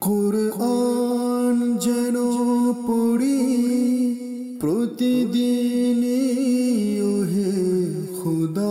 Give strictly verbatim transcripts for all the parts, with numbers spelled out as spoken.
কুরআন যেন পড়ি প্রতিদিন ওহে খুদা।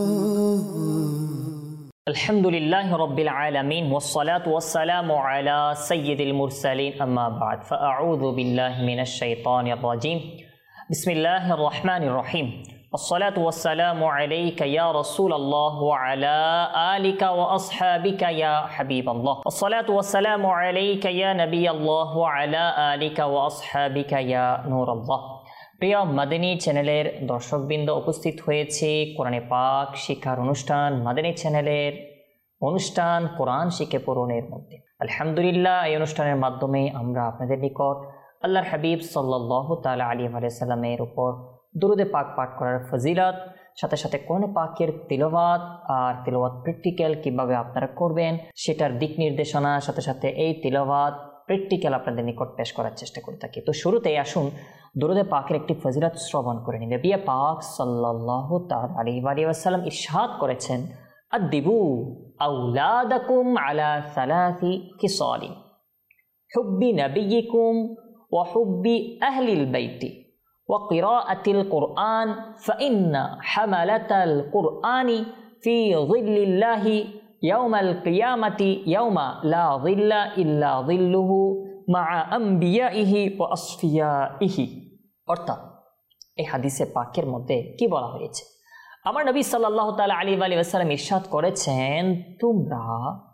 আলহামদুলিল্লাহ রাব্বিল আলামিন ওয়াসসালাতু ওয়াসসালামু আলা সাইয়্যিদিল মুরসালিন আম্মা বা'দ ফাআউযু বিল্লাহি মিনাশ শাইতানির রাজীম বিসমিল্লাহির রহমানির রহিম والصلاة والسلام عليك يا رسول الله وعلى آلك وأصحابك يا حبيب الله والصلاة والسلام عليك يا نبي الله وعلى آلك وأصحابك يا نور الله। প্রিয় মাদানী চ্যানেলের দর্শকবৃন্দ, উপস্থিত হয়েছে কোরআনে পাক শিক্ষার অনুষ্ঠান মাদানী চ্যানেলের অনুষ্ঠান কোরআন শিখে পড়নের মধ্যে। আলহামদুলিল্লাহ, এই অনুষ্ঠানের মাধ্যমে আমরা আপনাদের নিকট আল্লাহর হাবিব সাল্লাল্লাহু তাআলা আলাইহি ওয়া সাল্লামের উপর দুরুদে পাক পাঠ করার ফজিলত, সাথে সাথে কোরআনে পাকের তিলাওয়াত আর তিলাওয়াত প্র্যাকটিক্যাল কিভাবে আপনারা করবেন সেটার দিক নির্দেশনা, সাথে সাথে এই তিলাওয়াত প্র্যাকটিক্যাল আপনাদের নিকট পেশ করার চেষ্টা করে থাকি। তো শুরুতেই আসুন দুরুদে পাকের একটি ফজিলত শ্রবণ করে নিন। নবী পাক সাল্লাল্লাহু তাআলা আলাইহি ওয়া সাল্লাম ইরশাদ করেছেন, আদিবু আওলাদাকুম আলা সালাসি খিসালি হুব্বি নবিয়িকুম ওয়া হুব্বি আহলিল বাইতি وقراءة القرآن فإن حملة القرآن في ظل الله يوم القيامة يوم لا ظل إلا ظله مع أنبيائه وأصفيائه। অর্থাৎ এই হাদিসে পাকের মধ্যে কি বলা হয়েছে? আমার নবী সাল্লাল্লাহু তাআলা আলাইহি ওয়া সাল্লাম ইরশাদ করেছেন, তোমরা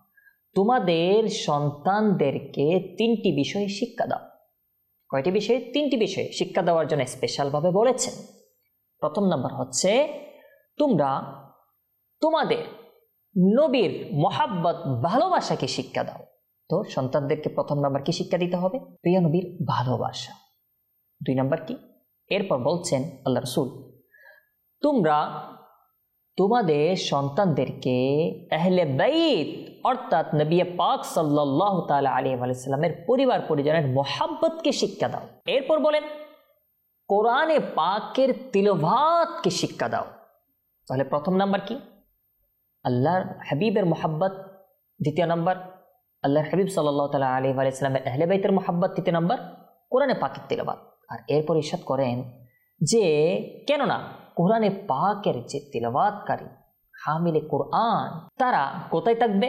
তোমাদের সন্তানদেরকে তিনটি বিষয়ে শিক্ষা দাও। কয়টি বিষয়ে? তিনটি বিষয়ে শিক্ষা দেওয়ার জন্য স্পেশালভাবে বলেছেন। প্রথম নাম্বার হচ্ছে, তোমরা তোমাদের নবীর মহাব্বত ভালোবাসাকে শিক্ষা দাও। তো সন্তানদেরকে প্রথম নাম্বার কি শিক্ষা দিতে হবে? প্রিয় নবীর ভালোবাসা। দুই নাম্বার কি? এরপর বলছেন আল্লাহ রাসূল, তোমরা তোমাদের সন্তানদেরকে আহলে বাইত অর্থাৎ নবী পাক সাল্লাল্লাহু তাআলা আলাইহি ওয়া সাল্লামের পরিবার পরিজনের মহব্বতকে শিক্ষা দাও। এরপর বলেন কোরআনে পাকের তিলাওয়াতকে শিক্ষা দাও। তাহলে প্রথম নাম্বার কি? আল্লাহর হাবিবের মহব্বত। দ্বিতীয় নাম্বার আল্লাহর হাবিব সাল্লাল্লাহু তাআলা আলাইহি ওয়া সাল্লামের আহলে বাইতের মহব্বত। তৃতীয় নাম্বার কোরআনে পাকের তিলাওয়াত। আর এরপর ইরশাদ করেন যে কেননা কোরআনে পাকের যে তিলাওয়াতকারী হামিলে কোরআন তারা কোথায় থাকবে?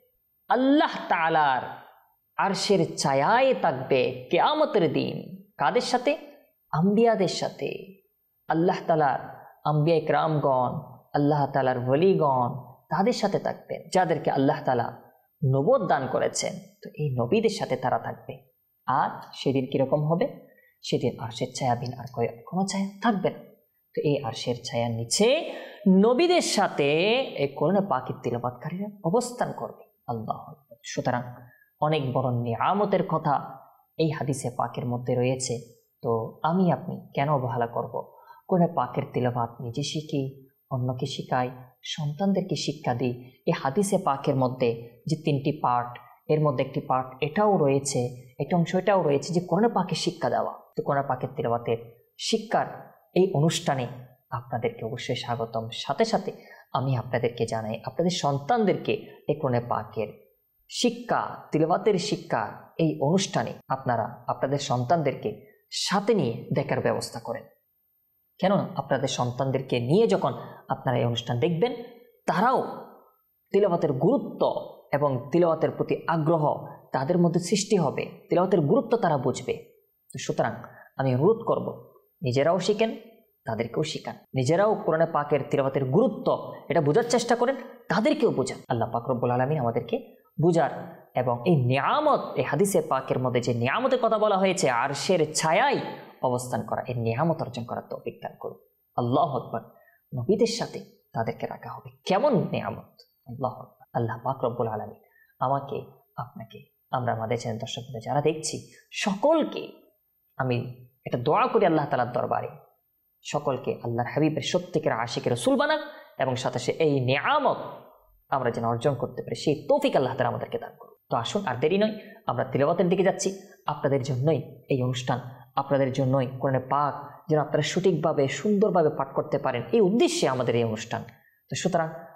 আল্লাহ তাআলার আরশের ছায়ায় থাকবে কিয়ামতের দিন। কাদের সাথে? আম্বিয়াদের সাথে। আল্লাহ তাআলার আম্বিয়া ইকরামগণ, আল্লাহ তাআলার ওলিগণ তাদের সাথে থাকবেন, যাদেরকে আল্লাহ তাআলা নবুয়ত দান করেছেন। তো এই নবীদের সাথে তারা থাকবে। আর সেদিন কিরকম হবে? সেদিন আরশের ছায়াবিন আর কোনো ছায়া থাকবে না। তো এই আরশের ছায়ার নিচে নবীদের সাথে এই কোরআনে পাকের তিলাওয়াতকারীরা অবস্থান করবে। আল্লাহু আকবার। সুতরাং অনেক বড় নিয়ামতের কথা এই হাদিসে পাকের মধ্যে রয়েছে। তো আমি আপনি কেন অবহেলা করব? কোরআনে পাকের তিলাওয়াত নিজে শিখি, অন্যকে শিখাই, সন্তানদেরকে শিক্ষা দিই। এই হাদিসে পাকের মধ্যে যে তিনটি পার্ট, এর মধ্যে একটি পার্ট এটাও রয়েছে, একটা অংশ এটাও রয়েছে যে কোরআনে পাকের শিক্ষা দেওয়া। তো কোরআনে পাকের তিলাওয়াতের শিক্ষার এই অনুষ্ঠানে আপনাদেরকে অবশ্যই স্বাগতম। সাথে সাথে আমি আপনাদেরকে জানাই, আপনাদের সন্তানদেরকে এই কোরআনে পাকের শিক্ষা, তিলাওয়াতের শিক্ষা এই অনুষ্ঠানে আপনারা আপনাদের সন্তানদেরকে সাথে নিয়ে দেখার ব্যবস্থা করেন। কেন? আপনাদের সন্তানদেরকে নিয়ে যখন আপনারা এই অনুষ্ঠান দেখবেন, তারাও তিলাওয়াতের গুরুত্ব এবং তিলাওয়াতের প্রতি আগ্রহ তাদের মধ্যে সৃষ্টি হবে, তিলাওয়াতের গুরুত্ব তারা বুঝবে। সুতরাং আমি অনুরোধ করব, নিজেরাও শিখেন, তাদেরকেও শিখান। নিজেরাও কোরআনে পাকের তিলাওয়াতের গুরুত্ব এটা বোঝার চেষ্টা করেন, তাদেরকেও বোঝান। আল্লাহ পাক রব্বুল আলামিন আমাদেরকে বুঝার এবং এই নিয়ামত, এই হাদিসে পাকের মধ্যে যে নিয়ামতের কথা বলা হয়েছে আরশের ছায়ায় অবস্থান করা, এই নিয়ামত অর্জন করার তৌফিক দান করুন। আল্লাহু আকবার। নবীদের সাথে তাদেরকে রাখা হবে, কেমন নিয়ামত! আল্লাহু আকবার। আল্লাহ পাক রব্বুল আলামিন আমাকে, আপনাকে, আমরা আমাদের চ্যানেল দর্শকদের যারা দেখছি সকলকে আমি এটা দোয়া করি আল্লাহ তাআলার দরবারে, সকলকে আল্লাহর হাবিবের সত্যিকার আশিকের রাসূল বানান এবং সাথে সে এই নিয়ামত আমরা যেন অর্জন করতে পারি সেই তৌফিক আল্লাহ তাআলা আমাদেরকে দান করুন। তো আসুন আর দেরি নয়, আমরা তিলাওয়াতের দিকে যাচ্ছি। আপনাদের জন্যই এই অনুষ্ঠান, আপনাদের জন্যই কোরআনে পাক যেন আপনারা সঠিকভাবে সুন্দরভাবে পাঠ করতে পারেন, এই উদ্দেশ্যে আমাদের এই অনুষ্ঠান। তো সুতরাং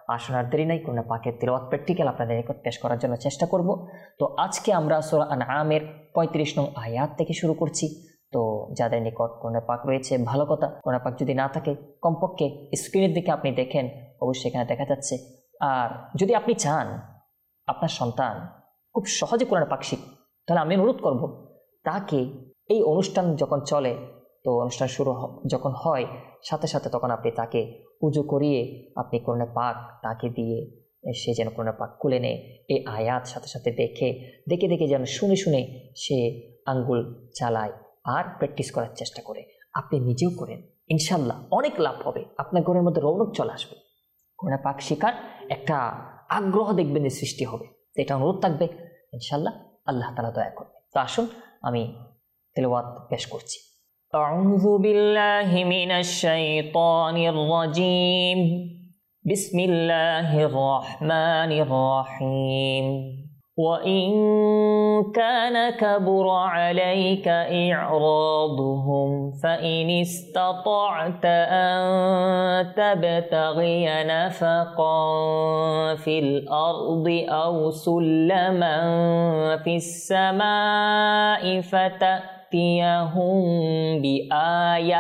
আসুন আর দেরি নাই, কোরআন পাকের তিলাওয়াত প্র্যাকটিক্যাল আপনাদের নিকট পেশ করার জন্য চেষ্টা করব। তো আজকে আমরা সূরা আনআমের পঁয়ত্রিশ নং আয়াত থেকে শুরু করছি। তো যাদের নিকট কোরআন পাক রয়েছে ভালো কথা, কোরআন পাক যদি না থাকে কমপক্ষে স্ক্রিনের দিকে আপনি দেখেন, অবশ্যই এখানে দেখা যাচ্ছে। আর যদি আপনি চান আপনার সন্তান খুব সহজে কোরআন পাক শিখ, তাহলে আমি অনুরোধ করব তাকে এই অনুষ্ঠান যখন চলে, তো অনুষ্ঠান শুরু যখন হয় সাথে সাথে তখন আপনি তাকে উজু করিয়ে আপনি কোরআন পাক তাকে দিয়ে সে যেন কোরআন পাক খুলে নেয়, এই আয়াত সাথে সাথে দেখে দেখে দেখে যেন শুনে শুনে সে আঙ্গুল চালায় আর প্র্যাকটিস করার চেষ্টা করে। আপনি নিজেও করেন, ইনশাল্লাহ অনেক লাভ হবে, আপনার ঘরের মধ্যে রৌনক চলে আসবে, কোরআন পাক শেখার একটা আগ্রহ দেখবেন যে সৃষ্টি হবে। এটা অনুরোধ থাকবে, ইনশাল্লাহ আল্লাহ তাআলা দয়া করবে। তো আসুন আমি তেলাওয়াত পেশ করছি। আউযু বিল্লাহি মিনাশ শাইতানির রাজীম। বিসমিল্লাহির রাহমানির রাহিম। وَإِن كَانَ كَبُرَ عَلَيْكَ إِعْرَاضُهُمْ فَإِنِ اسْتَطَعْتَ أَن تَبْتَغِيَ نَفَقًا فِي الْأَرْضِ أَوْ سُلَّمًا فِي السَّمَاءِ فَتَأْتِيَهُم بِآيَةٍ।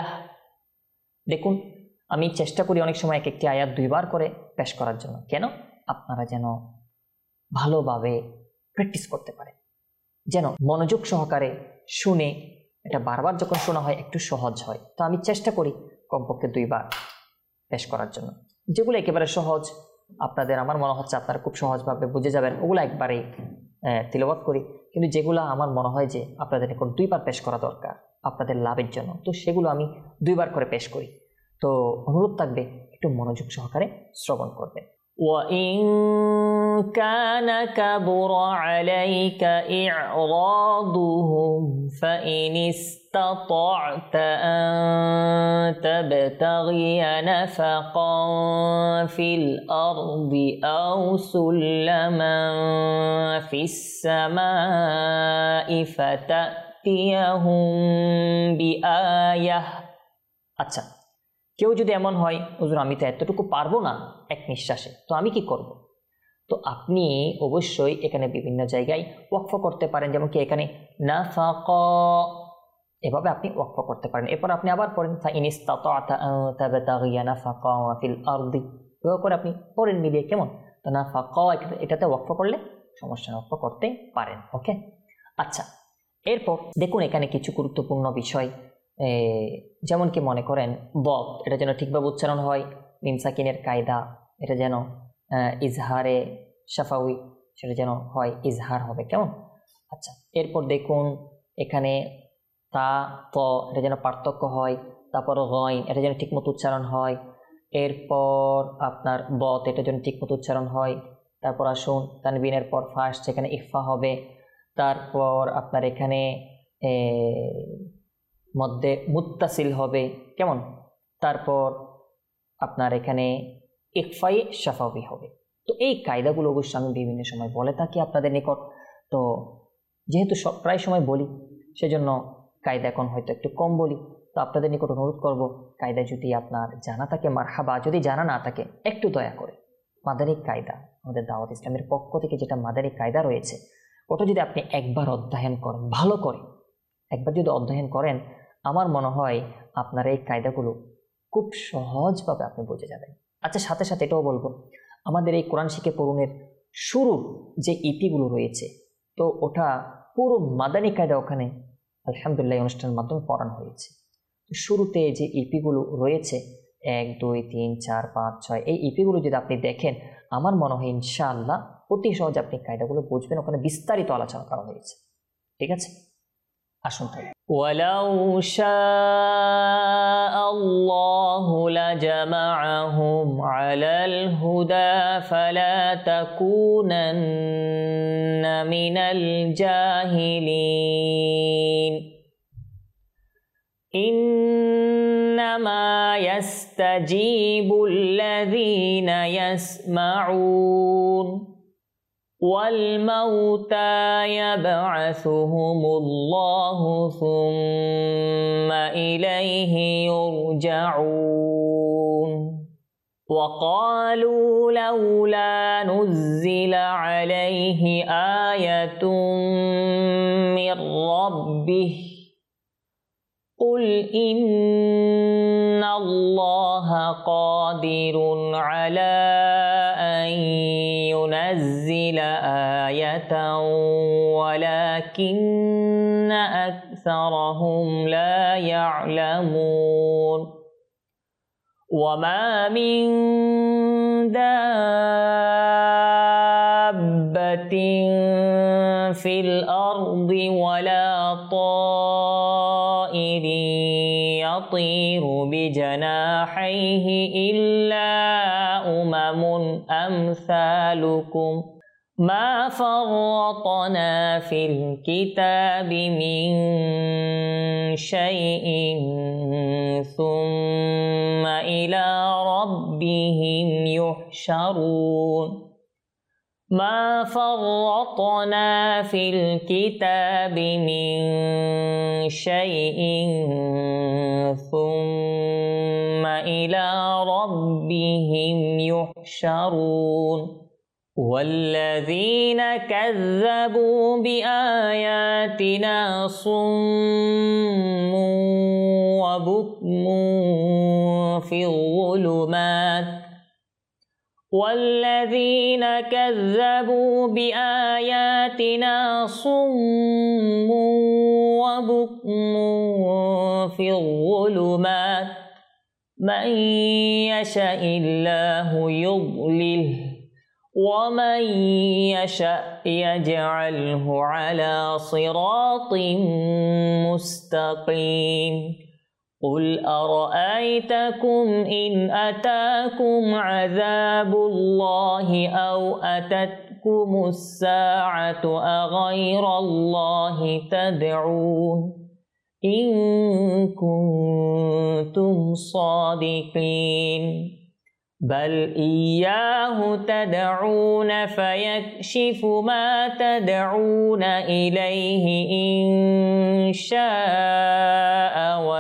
দেখুন আমি চেষ্টা করি অনেক সময় এক একটি আয়াত দুইবার করে পেশ করার জন্য, কেন? আপনারা যেন ভালোভাবে প্র্যাকটিস করতে পারে, যেন মনোযোগ সহকারে শুনে এটা বারবার যখন শোনা হয় একটু সহজ হয়। তো আমি চেষ্টা করি কমপক্ষে দুইবার পেশ করার জন্য। যেগুলো একেবারে সহজ আপনাদের আমার মনে হচ্ছে আপনারা খুব সহজভাবে বুঝে যাবেন, ওগুলো একবারেই তিলাওয়াত করি। কিন্তু যেগুলো আমার মনে হয় যে আপনাদের এখন দুইবার পেশ করা দরকার আপনাদের লাভের জন্য, তো সেগুলো আমি দুইবার করে পেশ করি। তো অনুরোধ থাকবে একটু মনোযোগ সহকারে শ্রবণ করবে। وَإِن كَانَ كَبُرَ عَلَيْكَ إِعْرَاضُهُمْ فَإِنِ اسْتَطَعْتَ أَن تَبْتَغِيَ نَفَقًا فِي الْأَرْضِ أَوْ سُلَّمًا فِي السَّمَاءِ فَتَأْتِيَهُم بِآيَةٍ। আচ্ছা, কেউ যদি এমন হয় হুজুর আমি তো এতটুকু পারবো না এক নিঃশ্বাসে, তো আমি কি করব? তো আপনি অবশ্যই এখানে বিভিন্ন জায়গায় ওয়াকফ করতে পারেন, যেমন কি এখানে নাফাকা, এভাবে আপনি ওয়াকফ করতে পারেন। এরপর আপনি আবার পড়েন ফাইন ইসতাতা'তা আন তাবতাগিয়া নাফাকা ফিল আরদি, এভাবে করে আপনি পড়েন মিলিয়ে, কেমন? তো নাফাকা এটাতে ওয়াকফ করলে সমস্যা ওয়াকফ করতে পারেন। ওকে, আচ্ছা এরপর দেখুন এখানে কিছু গুরুত্বপূর্ণ বিষয়, যেমন কি মনে করেন বদ, এটা যেন ঠিকভাবে উচ্চারণ হয়, মিম সাকিনের কায়দা, এটা যেন ইজহারে শাফাউই, সেটা যেন হয় ইজহার হবে, কেমন? আচ্ছা এরপর দেখুন এখানে তা ত, এটা যেন পার্থক্য হয়, তারপর গইন, এটা যেন ঠিকমতো উচ্চারণ হয়, এরপর আপনার বদ, এটা যেন ঠিকমতো উচ্চারণ হয়, তারপর আসুন তানবিনের পর ফার্স্ট সেখানে ইফা হবে, তারপর আপনার এখানে মধ্যে মুত্তাসিল হবে, কেমন? তারপর আপনার এখানে ইকফায়ে শাফাবি হবে। তো এই কায়দাগুলো অবশ্য আমি বিভিন্ন সময় বলে থাকি আপনাদের নিকট, তো যেহেতু সব প্রায় সময় বলি সেজন্য কায়দা এখন হয়তো একটু কম বলি। তো আপনাদের নিকট অনুরোধ করব কায়দা যদি আপনার জানা থাকে মারহাবা, যদি জানা না থাকে একটু দয়া করে মাদানী কায়দা, আমাদের দাওয়াত ইসলামের পক্ষ থেকে যেটা মাদানী কায়দা রয়েছে ওটা যদি আপনি একবার অধ্যয়ন করেন, ভালো করে একবার যদি অধ্যয়ন করেন, আমার মনে হয় আপনার এই কায়দাগুলো খুব সহজভাবে আপনি বুঝে যাবেন। আচ্ছা সাথে সাথে এটাও বলবো, আমাদের এই কোরআন শিখে পড়ুনের শুরুর যে ইপিগুলো রয়েছে, তো ওটা পুরো মাদানী কায়দা ওখানে আলহামদুলিল্লাহ অনুষ্ঠানের মাধ্যমে পড়ানো হয়েছে। তো শুরুতে যে ইপিগুলো রয়েছে এক দুই তিন চার পাঁচ ছয়, এই ইপিগুলো যদি আপনি দেখেন আমার মনে হয় ইনশাআল্লাহ অতি সহজে আপনি কায়দাগুলো বুঝবেন, ওখানে বিস্তারিত আলোচনা করা হয়েছে। ঠিক আছে, আসুন তাই। ওয়ালাউ শাআল্লাহু লাজামাআহুম আলাল হুদা ফালা তাকুনান্না মিনাল জাহিলিন ইন্নামা ইয়াস্তাজিবুল্লাযীনা ইয়াসমাউন والموتى يبعثهم الله ثم إليه يرجعون وقالوا لولا نزل عليه آية من ربه قل إن الله قادر على أن ينزل آية ولكن أكثرهم لا يعلمون وما من دابة في الأرض ولا طائر يطير بجناحيه إلا أمم أمثالكم ما فرطنا في الكتاب من شيء ثم إلى ربهم يحشرون ما فرطنا في الكتاب من شيء ثم إلى ربهم يحشرون والذين كذبوا بآياتنا صم وبكم في الظلمات والذين كذبوا بآياتنا صم وبكم في الظلمات من يشاء الله يضلله ومن يشاء يجعله على صراط مستقيم قل أرأيتكم إن أتاكم عذاب الله أو أتتكم الساعة أغير الله تدعون إن كنتم صادقين بل إياه تدعون فيكشف ما تدعون إليه إن شاء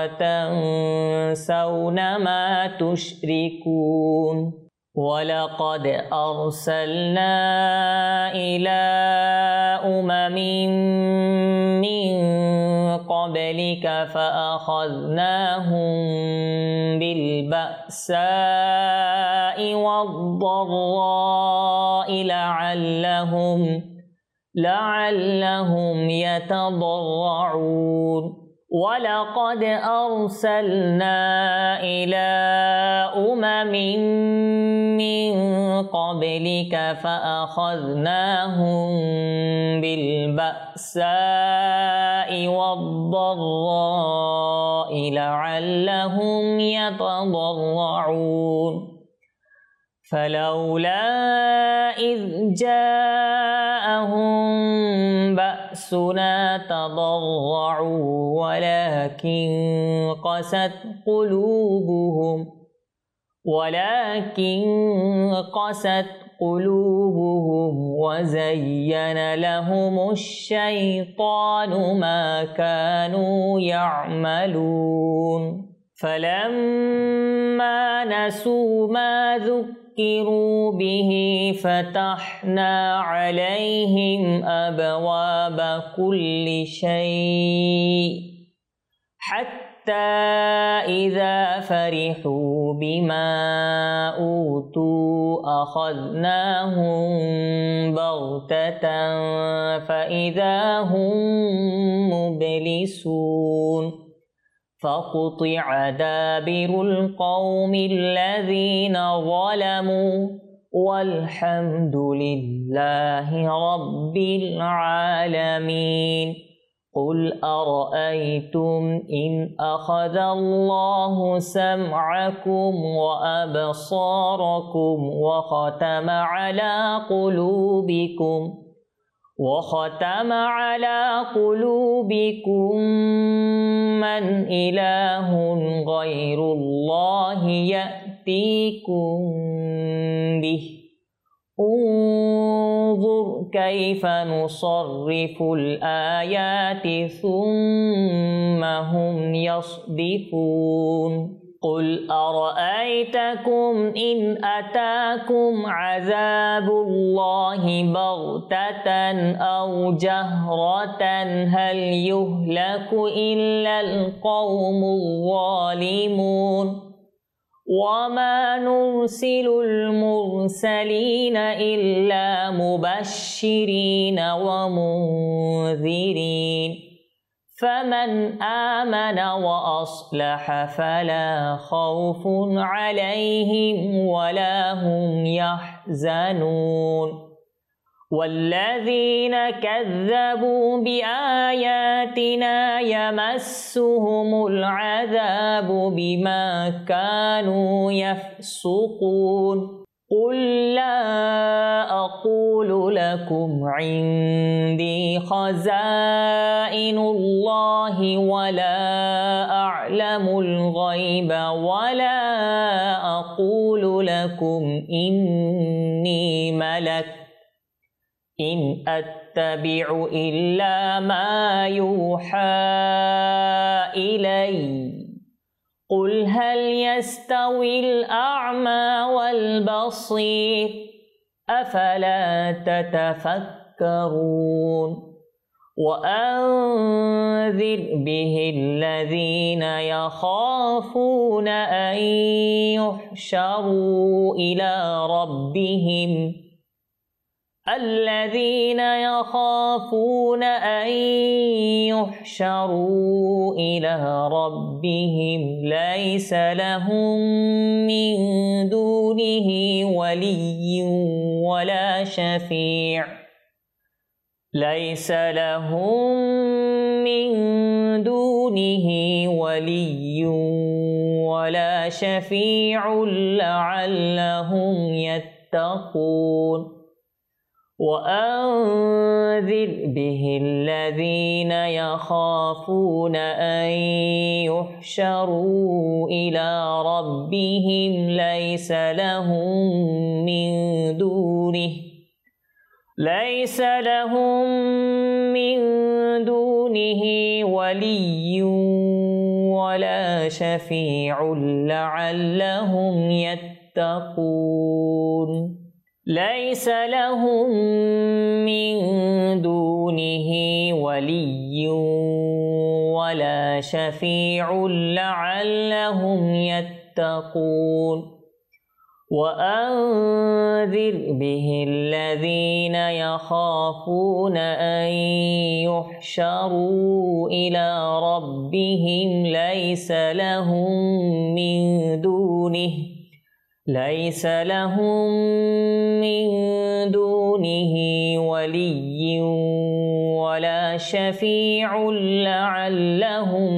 وتنسون ما تشركون ولقد أرسلنا إلى أمم من قبلك فأخذناهم بالبأساء والضراء لعلهم لعلهم يتضرعون ولقد أرسلنا إلى أمم من قبلك فأخذناهم بالبأساء والضراء لعلهم يتضرعون فلولا إذ جاءهم بأسنا تضرعوا ولكن قست قلوبهم ولكن قست قلوبهم وزين لهم الشيطان ما كانوا يعملون فلما نسوا ما ذكروا به فتحنا عليهم أبواب كل شيء حتى إذا فرحوا بما أوتوا أخذناهم بغتة فإذا هم مبلسون فقطع دابر القوم الذين ظلموا والحمد لله رب العالمين قل أرأيتم إن أخذ الله سمعكم وأبصاركم وختم على قلوبكم وختم على قلوبكم من إله غير الله يأتيكم به انظر كيف نصرف الآيات ثم هم يصدفون قل أرأيتكم إن أتاكم عذاب الله بغتة أو جهرة هل يهلك إلا القوم الظالمون وما نرسل المرسلين إلا مبشرين ومنذرين فمن آمن وأصلح فلا خوف عليهم ولا هم يحزنون والذين كذبوا بآياتنا يمسهم العذاب بما كانوا يفسقون قل لا أقول لكم عندي خزائن الله ولا أعلم الغيب ولا أقول لكم إني ملك إن أتبع إلا ما يوحى إلي قل هل يستوي الأعمى والبصير أفلا تتفكرون وأنذر به الذين يخافون أن يحشروا إلى ربهم الذين يخافون أن يحشروا إلى ربهم ليس لهم من دونه ولي ولا شفيع ليس لهم من دونه ولي ولا شفيع لعلهم يتقون وأنذر به الذين يخافون أن يحشروا إلى ربهم ليس لهم من دونه ليس لهم من دونه ولي ولا شفيع لعلهم يتقون ليس لهم من دونه ولي ولا شفيع لعلهم يتقون وأنذر به الذين يخافون أن يحشروا إلى ربهم ليس لهم من دونه ليس لهم من دونه ولي ولا شفيع لعلهم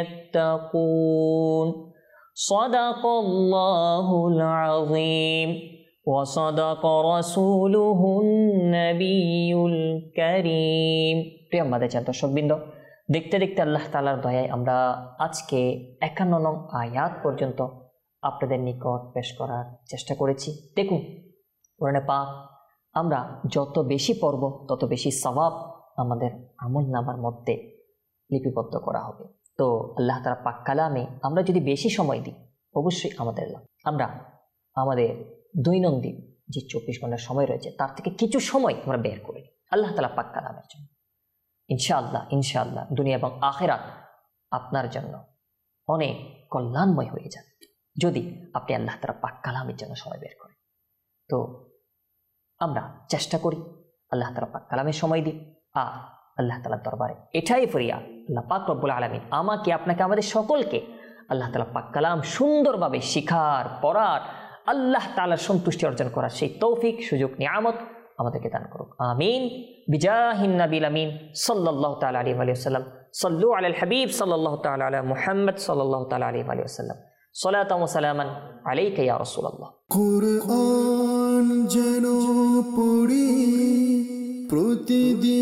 يتقون صدق الله العظيم وصدق رسوله النبي الكريم প্রিয় মাদাচার দর্শকবৃন্দ দেখতে দেখতে আল্লাহ তাআলার দয়ায় আমরা আজকে একান্ন নং আয়াত পর্যন্ত আপনাদের নিকট পেশ করার চেষ্টা করেছি। দেখুন কোরআনে পাক আমরা যত বেশি পড়ব তত বেশি সওয়াব আমাদের আমলনামার মধ্যে লিপিবদ্ধ করা হবে। তো আল্লাহ তাআলা পাক কালামে আমরা যদি বেশি সময় দিই অবশ্যই আমাদের লাভ। আমরা আমাদের দৈনন্দিন যে চব্বিশ ঘন্টার সময় রয়েছে তার থেকে কিছু সময় আমরা বের করে নিই আল্লাহ তাআলা পাক কালামের জন্য। ইনশাআল্লাহ ইনশাআল্লাহ দুনিয়া এবং আখিরাত আপনার জন্য অনেক কল্যাণময় হয়ে যাবে যদি আপনি আল্লাহ তাআলা পাক কালামের জন্য সময় বের করেন। তো আমরা চেষ্টা করি আল্লাহ তাআলা পাক কালামের সময় দিই আর আল্লাহ তাআলার দরবারে এটাই ফরিয়াদ, আল্লাহ পাক রব্বুল আলামিন আমাকে আপনাকে আমাদের সকলকে আল্লাহ তাআলা পাক কালাম সুন্দরভাবে শিখার পড়ার আল্লাহ তাআলার সন্তুষ্টি অর্জন করার সেই তৌফিক সুযোগ নিয়ামত আমাদেরকে দান করুক। আমিন বিজাহিন নবীল আমিন সাল্লাল্লাহু তাআলা আলাইহি ওয়া সাল্লাম। সাল্লু আলাল হাবিব সাল্লাল্লাহু তাআলা আলা মুহাম্মদ সাল্লাল্লাহু তাআলা আলাইহি ওয়া সাল্লাম। সালাতাম ওয়া সালামান আলাইকা ইয়া রাসূলুল্লাহ। কুরআন যেন পড়ি প্রতিদিন